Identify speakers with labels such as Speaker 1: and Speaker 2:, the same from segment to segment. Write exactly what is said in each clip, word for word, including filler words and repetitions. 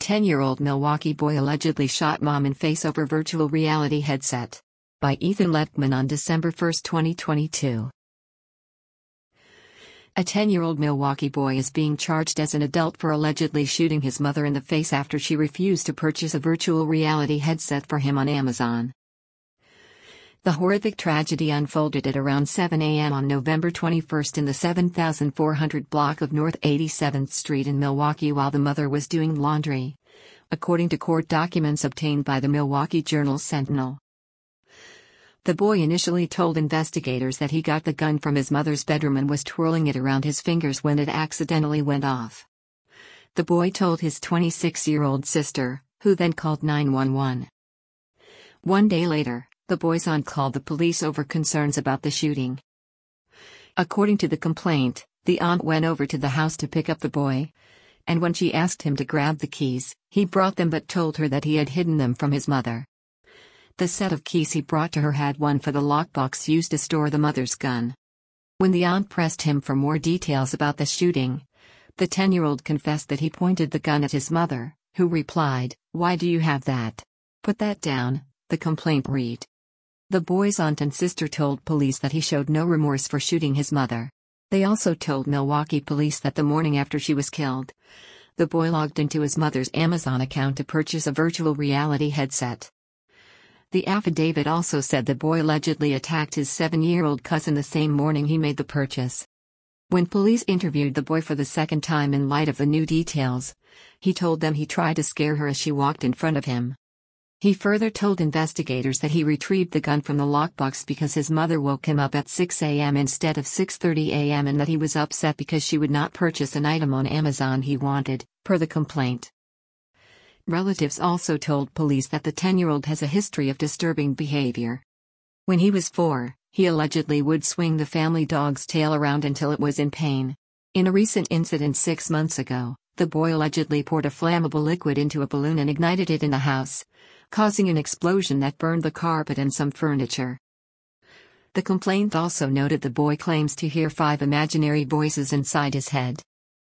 Speaker 1: ten-year-old Milwaukee boy allegedly shot mom in face over virtual reality headset. By Ethan Lettman on December first, twenty twenty-two. A ten-year-old Milwaukee boy is being charged as an adult for allegedly shooting his mother in the face after she refused to purchase a virtual reality headset for him on Amazon. The horrific tragedy unfolded at around seven a m on November twenty-first in the seven thousand four hundred block of North eighty-seventh Street in Milwaukee while the mother was doing laundry, according to court documents obtained by the Milwaukee Journal-Sentinel. The boy initially told investigators that he got the gun from his mother's bedroom and was twirling it around his fingers when it accidentally went off. The boy told his twenty-six-year-old sister, who then called nine one one. One day later, the boy's aunt called the police over concerns about the shooting. According to the complaint, the aunt went over to the house to pick up the boy, and when she asked him to grab the keys, he brought them but told her that he had hidden them from his mother. The set of keys he brought to her had one for the lockbox used to store the mother's gun. When the aunt pressed him for more details about the shooting, the ten-year-old confessed that he pointed the gun at his mother, who replied, "Why do you have that? Put that down," the complaint read. The boy's aunt and sister told police that he showed no remorse for shooting his mother. They also told Milwaukee police that the morning after she was killed, the boy logged into his mother's Amazon account to purchase a virtual reality headset. The affidavit also said the boy allegedly attacked his seven-year-old cousin the same morning he made the purchase. When police interviewed the boy for the second time in light of the new details, he told them he tried to scare her as she walked in front of him. He further told investigators that he retrieved the gun from the lockbox because his mother woke him up at six a m instead of six thirty a m and that he was upset because she would not purchase an item on Amazon he wanted, per the complaint. Relatives also told police that the ten-year-old has a history of disturbing behavior. When he was four, he allegedly would swing the family dog's tail around until it was in pain. In a recent incident six months ago, the boy allegedly poured a flammable liquid into a balloon and ignited it in the house, causing an explosion that burned the carpet and some furniture. The complaint also noted the boy claims to hear five imaginary voices inside his head.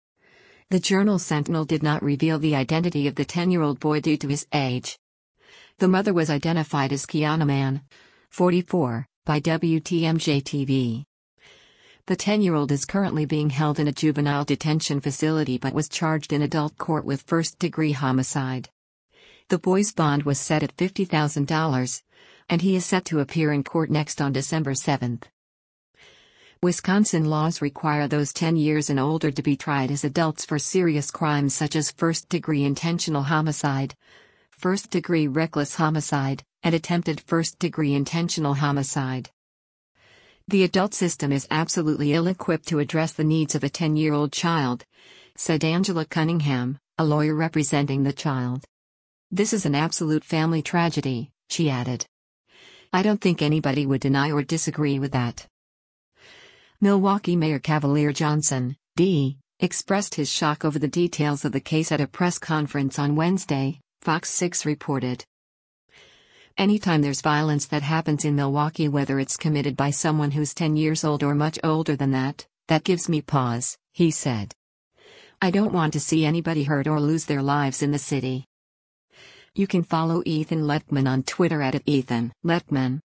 Speaker 1: The Journal-Sentinel did not reveal the identity of the ten-year-old boy due to his age. The mother was identified as Kiana Mann, forty-four, by W T M J T V. The ten-year-old is currently being held in a juvenile detention facility but was charged in adult court with first-degree homicide. The boy's bond was set at fifty thousand dollars, and he is set to appear in court next on December seventh. Wisconsin laws require those ten years and older to be tried as adults for serious crimes such as first-degree intentional homicide, first-degree reckless homicide, and attempted first-degree intentional homicide. The adult system is absolutely ill-equipped to address the needs of a ten-year-old child, said Angela Cunningham, a lawyer representing the child. "This is an absolute family tragedy," she added. "I don't think anybody would deny or disagree with that." Milwaukee Mayor Cavalier Johnson, D, expressed his shock over the details of the case at a press conference on Wednesday, Fox six reported. "Anytime there's violence that happens in Milwaukee, whether it's committed by someone who's ten years old or much older than that, that gives me pause," he said. "I don't want to see anybody hurt or lose their lives in the city." You can follow Ethan Lettman on Twitter at Ethan Lettman.